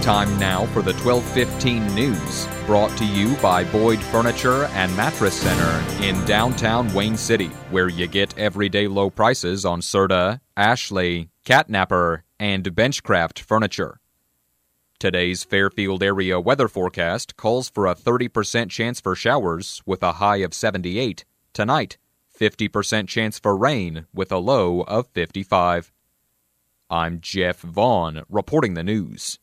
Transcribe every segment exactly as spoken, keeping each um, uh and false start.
Time now for the twelve fifteen news, brought to you by Boyd Furniture and Mattress Center in downtown Wayne City, where you get everyday low prices on Serta, Ashley, Catnapper, and Benchcraft furniture. Today's Fairfield area weather forecast calls for a thirty percent chance for showers with a high of seventy-eight. Tonight, fifty percent chance for rain with a low of fifty-five. I'm Jeff Vaughn, reporting the news.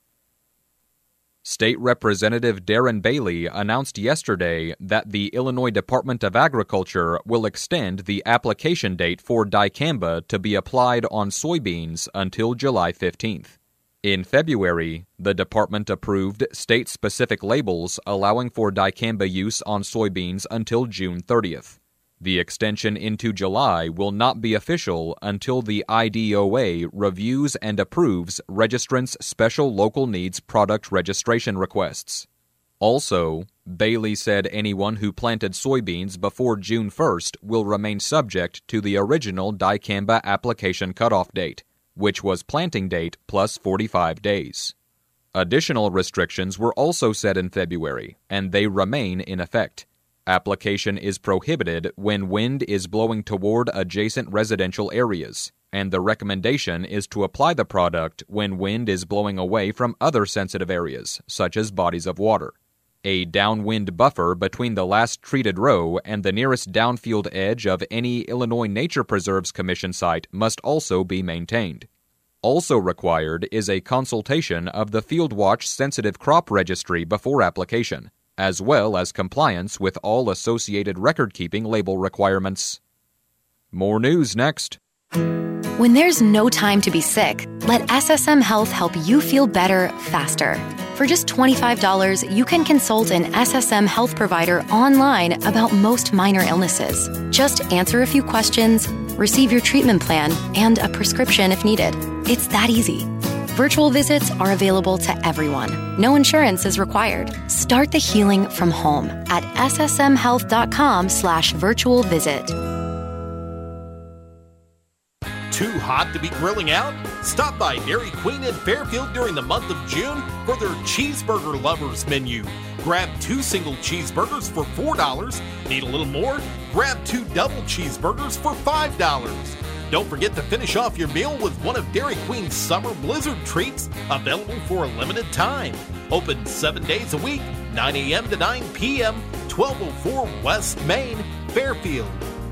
State Representative Darren Bailey announced yesterday that the Illinois Department of Agriculture will extend the application date for dicamba to be applied on soybeans until July fifteenth. In February, the department approved state-specific labels allowing for dicamba use on soybeans until June thirtieth. The extension into July will not be official until the I D O A reviews and approves registrants' special local needs product registration requests. Also, Bailey said anyone who planted soybeans before June first will remain subject to the original dicamba application cutoff date, which was planting date plus forty-five days. Additional restrictions were also set in February, and they remain in effect. Application is prohibited when wind is blowing toward adjacent residential areas, and the recommendation is to apply the product when wind is blowing away from other sensitive areas, such as bodies of water. A downwind buffer between the last treated row and the nearest downfield edge of any Illinois Nature Preserves Commission site must also be maintained. Also required is a consultation of the FieldWatch Sensitive Crop Registry before application, as well as compliance with all associated record-keeping label requirements. More news next. When there's no time to be sick, let S S M Health help you feel better faster. For just twenty-five dollars, you can consult an S S M Health provider online about most minor illnesses. Just answer a few questions, receive your treatment plan, and a prescription if needed. It's that easy. Virtual visits are available to everyone. No insurance is required. Start the healing from home at ssmhealth.com slash virtual visit. Too hot to be grilling out? Stop by Dairy Queen in Fairfield during the month of June for their Cheeseburger Lovers menu. Grab two single cheeseburgers for four dollars. Need a little more? Grab two double cheeseburgers for five dollars. Don't forget to finish off your meal with one of Dairy Queen's Summer Blizzard treats, available for a limited time. Open seven days a week, nine a.m. to nine p.m., twelve oh four West Main, Fairfield.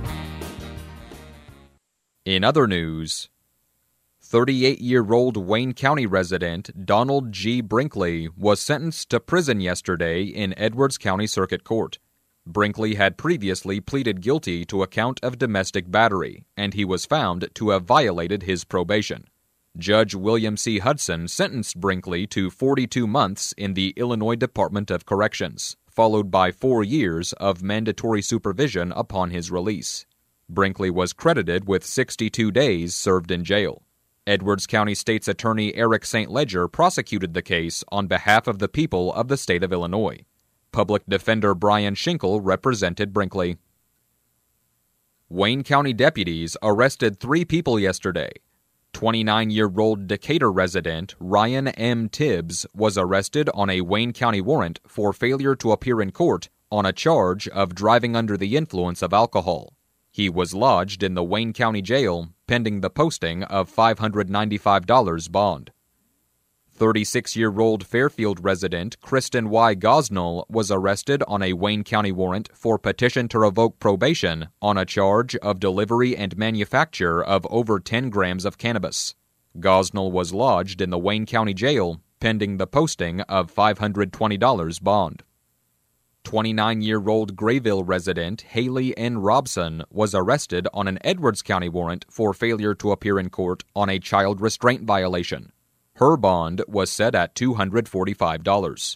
In other news, thirty-eight-year-old Wayne County resident Donald G. Brinkley was sentenced to prison yesterday in Edwards County Circuit Court. Brinkley had previously pleaded guilty to a count of domestic battery, and he was found to have violated his probation. Judge William C. Hudson sentenced Brinkley to forty-two months in the Illinois Department of Corrections, followed by four years of mandatory supervision upon his release. Brinkley was credited with sixty-two days served in jail. Edwards County State's Attorney Eric Saint Ledger prosecuted the case on behalf of the people of the state of Illinois. Public Defender Brian Schinkel represented Brinkley. Wayne County deputies arrested three people yesterday. twenty-nine-year-old Decatur resident Ryan M. Tibbs was arrested on a Wayne County warrant for failure to appear in court on a charge of driving under the influence of alcohol. He was lodged in the Wayne County Jail pending the posting of five hundred ninety-five dollars bond. thirty-six-year-old Fairfield resident Kristen Y. Gosnell was arrested on a Wayne County warrant for petition to revoke probation on a charge of delivery and manufacture of over ten grams of cannabis. Gosnell was lodged in the Wayne County Jail pending the posting of five hundred twenty dollars bond. twenty-nine-year-old Grayville resident Haley N. Robson was arrested on an Edwards County warrant for failure to appear in court on a child restraint violation. Her bond was set at two hundred forty-five dollars.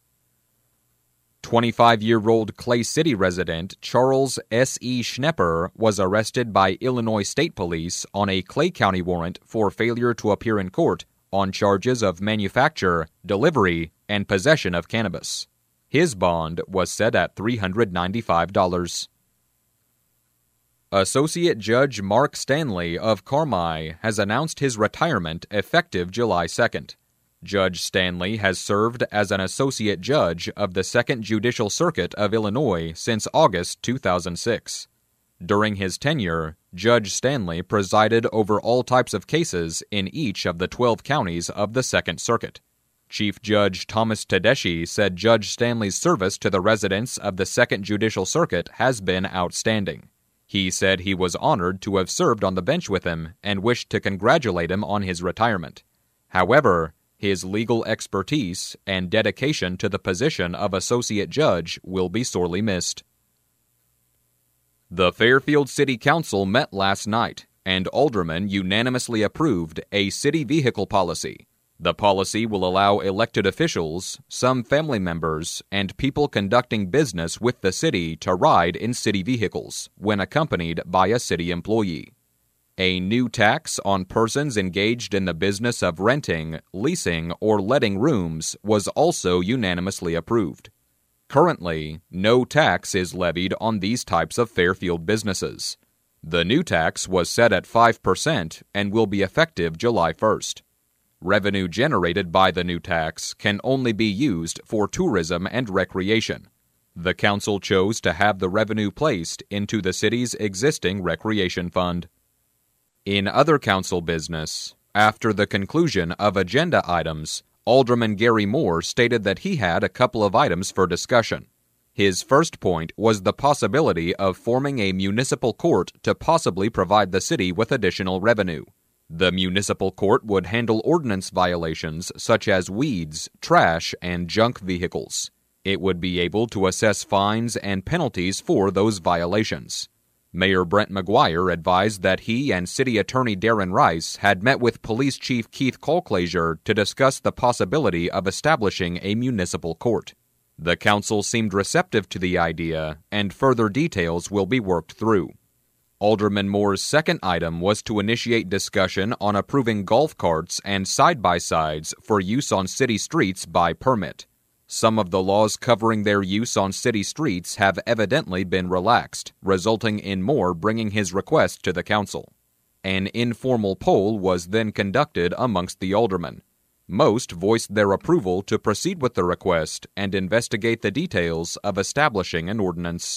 twenty-five-year-old Clay City resident Charles S E. Schnepper was arrested by Illinois State Police on a Clay County warrant for failure to appear in court on charges of manufacture, delivery, and possession of cannabis. His bond was set at three hundred ninety-five dollars. Associate Judge Mark Stanley of Carmi has announced his retirement effective July second. Judge Stanley has served as an associate judge of the Second Judicial Circuit of Illinois since August two thousand six. During his tenure, Judge Stanley presided over all types of cases in each of the twelve counties of the Second Circuit. Chief Judge Thomas Tedeschi said Judge Stanley's service to the residents of the Second Judicial Circuit has been outstanding. He said he was honored to have served on the bench with him and wished to congratulate him on his retirement. However, his legal expertise and dedication to the position of associate judge will be sorely missed. The Fairfield City Council met last night, and aldermen unanimously approved a city vehicle policy. The policy will allow elected officials, some family members, and people conducting business with the city to ride in city vehicles when accompanied by a city employee. A new tax on persons engaged in the business of renting, leasing, or letting rooms was also unanimously approved. Currently, no tax is levied on these types of Fairfield businesses. The new tax was set at five percent and will be effective July first. Revenue generated by the new tax can only be used for tourism and recreation. The council chose to have the revenue placed into the city's existing recreation fund. In other council business, after the conclusion of agenda items, Alderman Gary Moore stated that he had a couple of items for discussion. His first point was the possibility of forming a municipal court to possibly provide the city with additional revenue. The municipal court would handle ordinance violations such as weeds, trash, and junk vehicles. It would be able to assess fines and penalties for those violations. Mayor Brent McGuire advised that he and City Attorney Darren Rice had met with Police Chief Keith Colclasure to discuss the possibility of establishing a municipal court. The council seemed receptive to the idea, and further details will be worked through. Alderman Moore's second item was to initiate discussion on approving golf carts and side-by-sides for use on city streets by permit. Some of the laws covering their use on city streets have evidently been relaxed, resulting in Moore bringing his request to the council. An informal poll was then conducted amongst the aldermen. Most voiced their approval to proceed with the request and investigate the details of establishing an ordinance.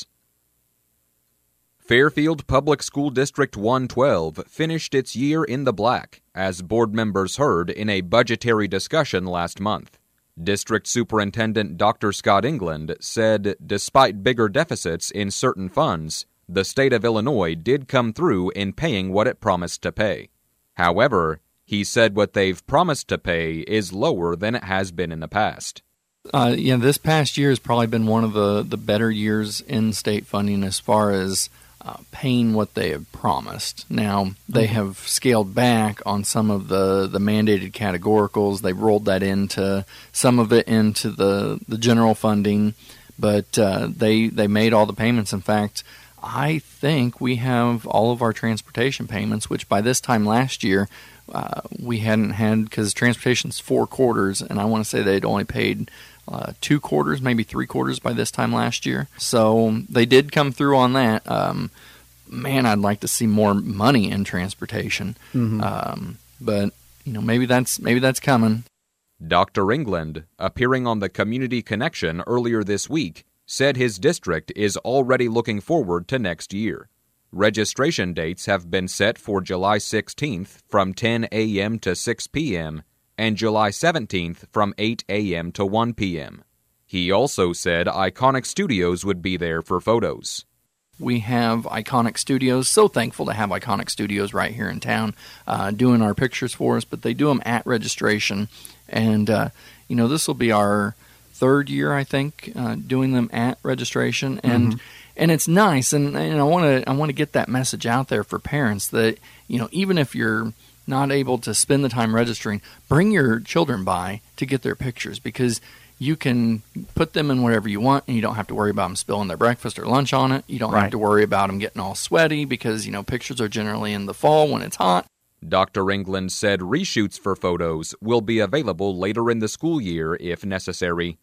Fairfield Public School District one twelve finished its year in the black, as board members heard in a budgetary discussion last month. District Superintendent Doctor Scott England said despite bigger deficits in certain funds, the state of Illinois did come through in paying what it promised to pay. However, he said what they've promised to pay is lower than it has been in the past. Uh, yeah, this past year has probably been one of the, the better years in state funding as far as uh, paying what they have promised. Now, they mm-hmm. have scaled back on some of the, the mandated categoricals. They've rolled that into some of it into the, the general funding, but uh, they they made all the payments. In fact, I think we have all of our transportation payments, which by this time last year uh, we hadn't had, because transportation's four quarters, and I want to say they'd only paid Uh, two quarters, maybe three quarters by this time last year. So they did come through on that. Um, man, I'd like to see more money in transportation. Mm-hmm. Um, but you know, maybe that's maybe that's coming. Doctor England, appearing on the Community Connection earlier this week, said his district is already looking forward to next year. Registration dates have been set for July sixteenth from ten a.m. to six p.m., and July seventeenth from eight a.m. to one p.m. He also said Iconic Studios would be there for photos. We have Iconic Studios. So thankful to have Iconic Studios right here in town uh, doing our pictures for us, but they do them at registration. And, uh, you know, this will be our third year, I think, uh, doing them at registration. And mm-hmm. and it's nice, and, and I want to I want to get that message out there for parents that, you know, even if you're not able to spend the time registering, bring your children by to get their pictures, because you can put them in whatever you want and you don't have to worry about them spilling their breakfast or lunch on it. You don't right. have to worry about them getting all sweaty, because, you know, pictures are generally in the fall when it's hot. Doctor England said reshoots for photos will be available later in the school year if necessary.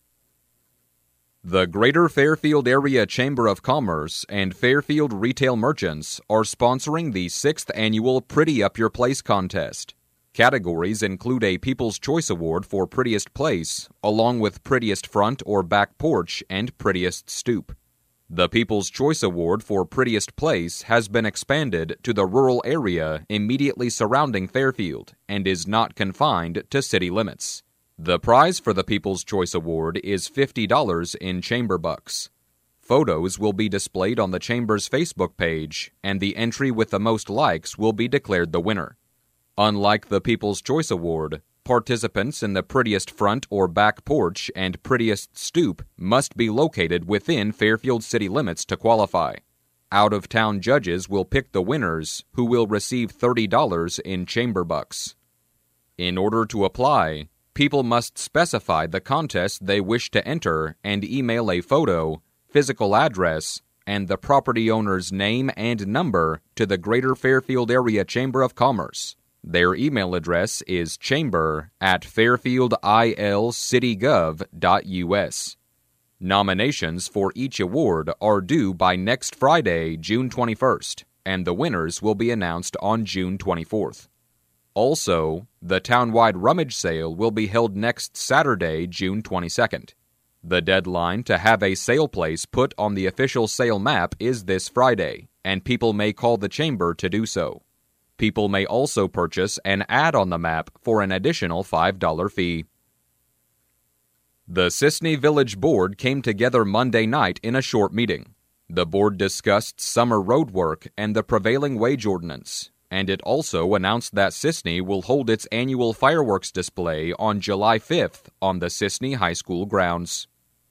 The Greater Fairfield Area Chamber of Commerce and Fairfield Retail Merchants are sponsoring the sixth annual Pretty Up Your Place contest. Categories include a People's Choice Award for Prettiest Place, along with Prettiest Front or Back Porch and Prettiest Stoop. The People's Choice Award for Prettiest Place has been expanded to the rural area immediately surrounding Fairfield and is not confined to city limits. The prize for the People's Choice Award is fifty dollars in chamber bucks. Photos will be displayed on the Chamber's Facebook page, and the entry with the most likes will be declared the winner. Unlike the People's Choice Award, participants in the Prettiest Front or Back Porch and Prettiest Stoop must be located within Fairfield city limits to qualify. Out-of-town judges will pick the winners, who will receive thirty dollars in chamber bucks. In order to apply, people must specify the contest they wish to enter and email a photo, physical address, and the property owner's name and number to the Greater Fairfield Area Chamber of Commerce. Their email address is chamber at fairfieldilcitygov dot u s. Nominations for each award are due by next Friday, June twenty-first, and the winners will be announced on June twenty-fourth. Also, the townwide rummage sale will be held next Saturday, June twenty-second. The deadline to have a sale place put on the official sale map is this Friday, and people may call the chamber to do so. People may also purchase an ad on the map for an additional five dollars fee. The Sisney Village Board came together Monday night in a short meeting. The board discussed summer road work and the prevailing wage ordinance, and it also announced that Sisney will hold its annual fireworks display on July fifth on the Sisney High School grounds.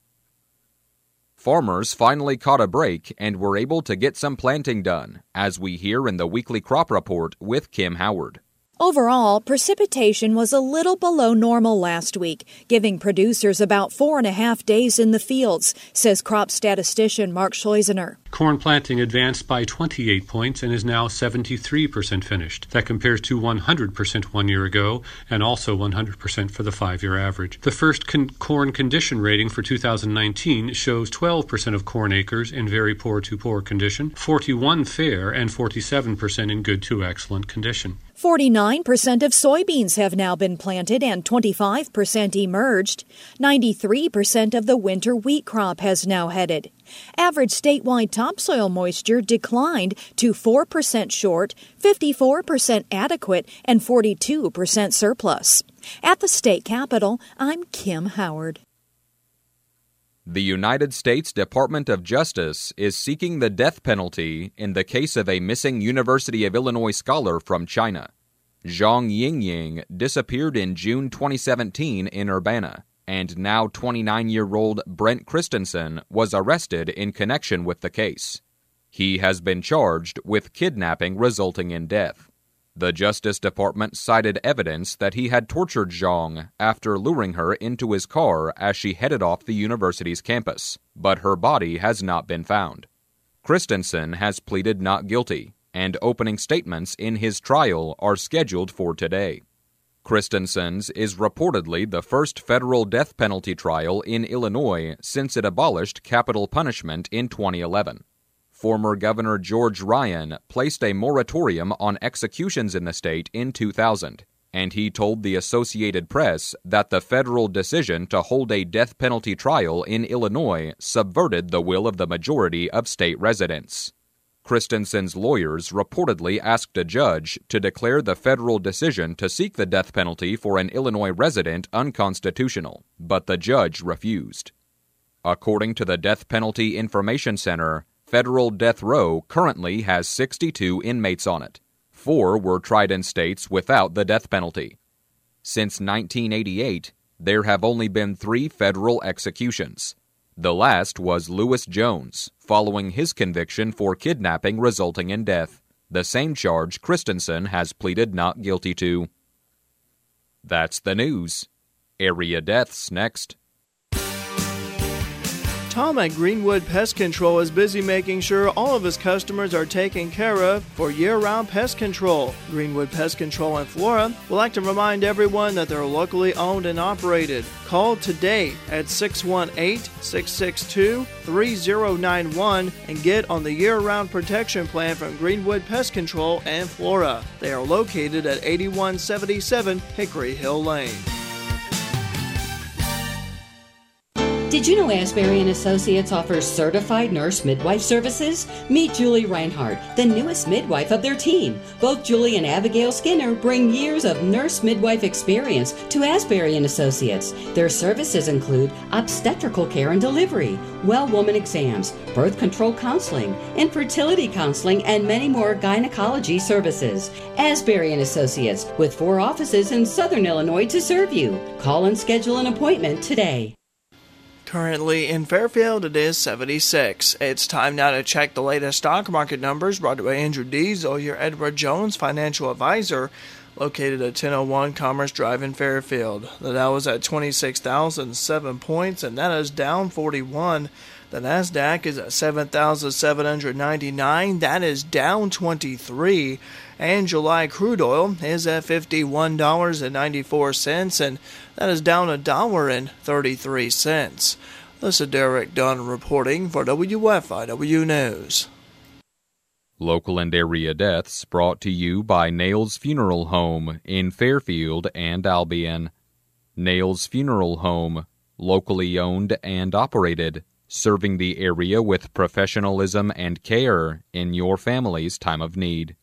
Farmers finally caught a break and were able to get some planting done, as we hear in the weekly crop report with Kim Howard. Overall, precipitation was a little below normal last week, giving producers about four and a half days in the fields, says crop statistician Mark Schleusener. Corn planting advanced by twenty-eight points and is now seventy-three percent finished. That compares to one hundred percent one year ago and also one hundred percent for the five-year average. The first con- corn condition rating for two thousand nineteen shows twelve percent of corn acres in very poor to poor condition, forty-one fair, and forty-seven percent in good to excellent condition. forty-nine percent of soybeans have now been planted and twenty-five percent emerged. ninety-three percent of the winter wheat crop has now headed. Average statewide topsoil moisture declined to four percent short, fifty-four percent adequate, and forty-two percent surplus. At the state capitol, I'm Kim Howard. The United States Department of Justice is seeking the death penalty in the case of a missing University of Illinois scholar from China. Zhang Yingying disappeared in June twenty seventeen in Urbana, and now twenty-nine-year-old Brent Christensen was arrested in connection with the case. He has been charged with kidnapping resulting in death. The Justice Department cited evidence that he had tortured Zhang after luring her into his car as she headed off the university's campus, but her body has not been found. Christensen has pleaded not guilty, and opening statements in his trial are scheduled for today. Christensen's is reportedly the first federal death penalty trial in Illinois since it abolished capital punishment in twenty eleven. Former Governor George Ryan placed a moratorium on executions in the state in two thousand, and he told the Associated Press that the federal decision to hold a death penalty trial in Illinois subverted the will of the majority of state residents. Christensen's lawyers reportedly asked a judge to declare the federal decision to seek the death penalty for an Illinois resident unconstitutional, but the judge refused. According to the Death Penalty Information Center, federal death row currently has sixty-two inmates on it. Four were tried in states without the death penalty. Since nineteen eighty-eight, there have only been three federal executions. The last was Lewis Jones, following his conviction for kidnapping resulting in death, the same charge Christensen has pleaded not guilty to. That's the news. Area deaths next. Tom at Greenwood Pest Control is busy making sure all of his customers are taken care of for year-round pest control. Greenwood Pest Control in Flora would like to remind everyone that they're locally owned and operated. Call today at six one eight, six six two, three zero nine one and get on the year-round protection plan from Greenwood Pest Control and Flora. They are located at eighty-one seventy-seven Hickory Hill Lane. Did you know Asbury and Associates offers certified nurse midwife services? Meet Julie Reinhardt, the newest midwife of their team. Both Julie and Abigail Skinner bring years of nurse midwife experience to Asbury and Associates. Their services include obstetrical care and delivery, well woman exams, birth control counseling, infertility counseling, and many more gynecology services. Asbury and Associates, with four offices in Southern Illinois to serve you. Call and schedule an appointment today. Currently in Fairfield, it is seventy-six. It's time now to check the latest stock market numbers brought to you by Andrew Diesel, your Edward Jones financial advisor, located at ten oh one Commerce Drive in Fairfield. The Dow was at twenty-six thousand seven points, and that is down forty-one. The NASDAQ is at seven thousand seven hundred ninety-nine. That is down twenty-three. And July crude oil is at fifty-one dollars and ninety-four cents, and that is down a dollar and thirty-three cents. This is Derek Dunn reporting for W F I W News. Local and area deaths brought to you by Nails Funeral Home in Fairfield and Albion. Nails Funeral Home, locally owned and operated, serving the area with professionalism and care in your family's time of need.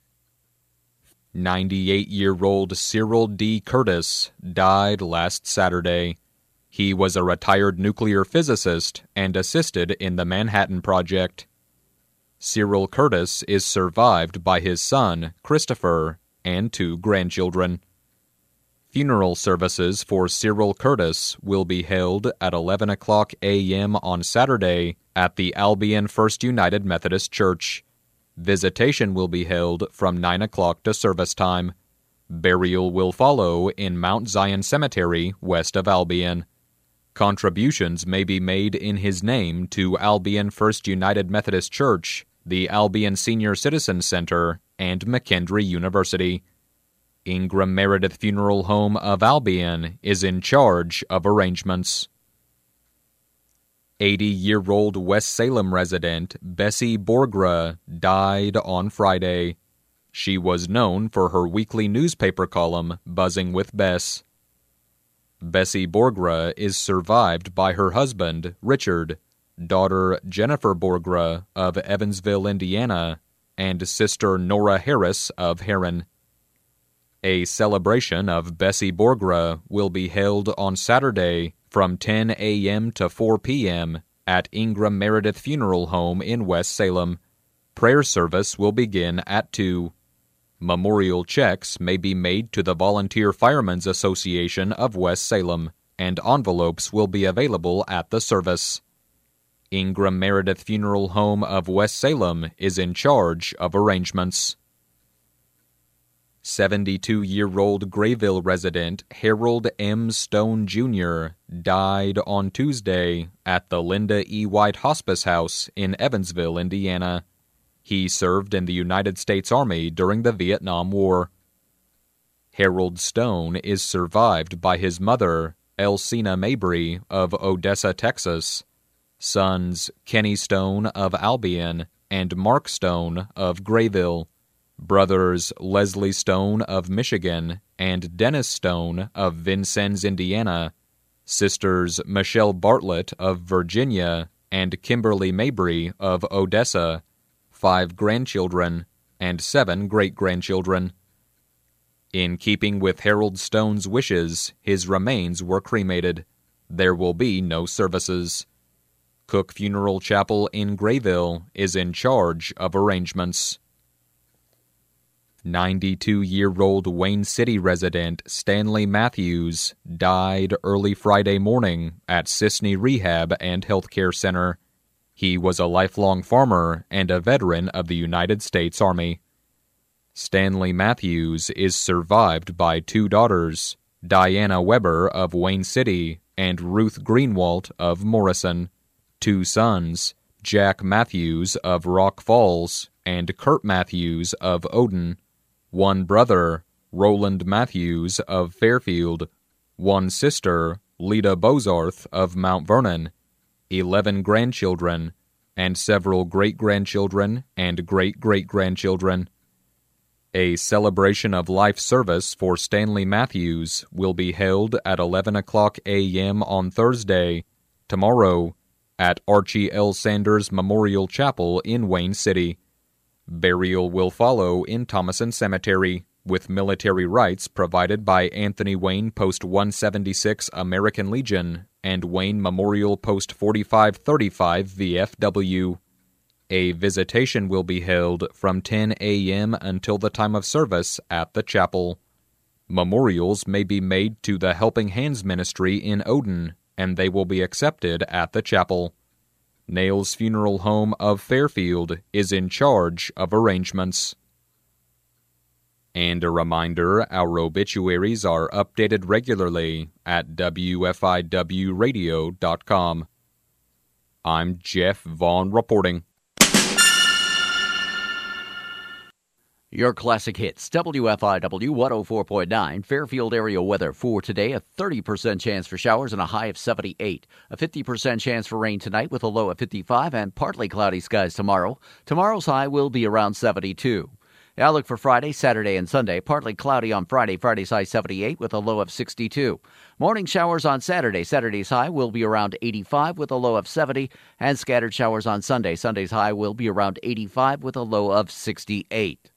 ninety-eight-year-old Cyril D. Curtis died last Saturday. He was a retired nuclear physicist and assisted in the Manhattan Project. Cyril Curtis is survived by his son, Christopher, and two grandchildren. Funeral services for Cyril Curtis will be held at eleven o'clock a.m. on Saturday at the Albion First United Methodist Church. Visitation will be held from nine o'clock to service time. Burial will follow in Mount Zion Cemetery, west of Albion. Contributions may be made in his name to Albion First United Methodist Church, the Albion Senior Citizen Center, and McKendree University. Ingram Meredith Funeral Home of Albion is in charge of arrangements. eighty-year-old West Salem resident Bessie Borgra died on Friday. She was known for her weekly newspaper column, Buzzing with Bess. Bessie Borgra is survived by her husband, Richard, daughter Jennifer Borgra of Evansville, Indiana, and sister Nora Harris of Heron. A celebration of Bessie Borgra will be held on Saturday from ten a.m. to four p.m. at Ingram Meredith Funeral Home in West Salem. Prayer service will begin at two. Memorial checks may be made to the Volunteer Firemen's Association of West Salem, and envelopes will be available at the service. Ingram Meredith Funeral Home of West Salem is in charge of arrangements. seventy-two-year-old Grayville resident Harold M. Stone, Junior died on Tuesday at the Linda E. White Hospice House in Evansville, Indiana. He served in the United States Army during the Vietnam War. Harold Stone is survived by his mother, Elsina Mabry of Odessa, Texas, sons Kenny Stone of Albion and Mark Stone of Grayville, brothers Leslie Stone of Michigan and Dennis Stone of Vincennes, Indiana, sisters Michelle Bartlett of Virginia and Kimberly Mabry of Odessa, five grandchildren, and seven great-grandchildren. In keeping with Harold Stone's wishes, his remains were cremated. There will be no services. Cook Funeral Chapel in Grayville is in charge of arrangements. ninety-two-year-old Wayne City resident Stanley Matthews died early Friday morning at Sisney Rehab and Healthcare Center. He was a lifelong farmer and a veteran of the United States Army. Stanley Matthews is survived by two daughters, Diana Weber of Wayne City and Ruth Greenwalt of Morrison. two sons, Jack Matthews of Rock Falls and Kurt Matthews of Odin, one brother, Roland Matthews of Fairfield, one sister, Lita Bozarth of Mount Vernon, eleven grandchildren, and several great-grandchildren and great-great-grandchildren. A celebration of life service for Stanley Matthews will be held at eleven o'clock a.m. on Thursday, tomorrow, at Archie L. Sanders Memorial Chapel in Wayne City. Burial will follow in Thomason Cemetery, with military rites provided by Anthony Wayne Post one seventy-six American Legion and Wayne Memorial Post forty-five thirty-five V F W. A visitation will be held from ten a.m. until the time of service at the chapel. Memorials may be made to the Helping Hands Ministry in Odin, and they will be accepted at the chapel. Nails Funeral Home of Fairfield is in charge of arrangements. And a reminder, our obituaries are updated regularly at W F I W radio dot com. I'm Jeff Vaughn reporting. Your classic hits, W F I W one oh four point nine, Fairfield area weather for today, a thirty percent chance for showers and a high of seventy-eight. A fifty percent chance for rain tonight with a low of fifty-five and partly cloudy skies tomorrow. Tomorrow's high will be around seventy-two. Now look for Friday, Saturday, and Sunday. Partly cloudy on Friday. Friday's high seventy-eight with a low of sixty-two. Morning showers on Saturday. Saturday's high will be around eighty-five with a low of seventy. And scattered showers on Sunday. Sunday's high will be around eighty-five with a low of sixty-eight.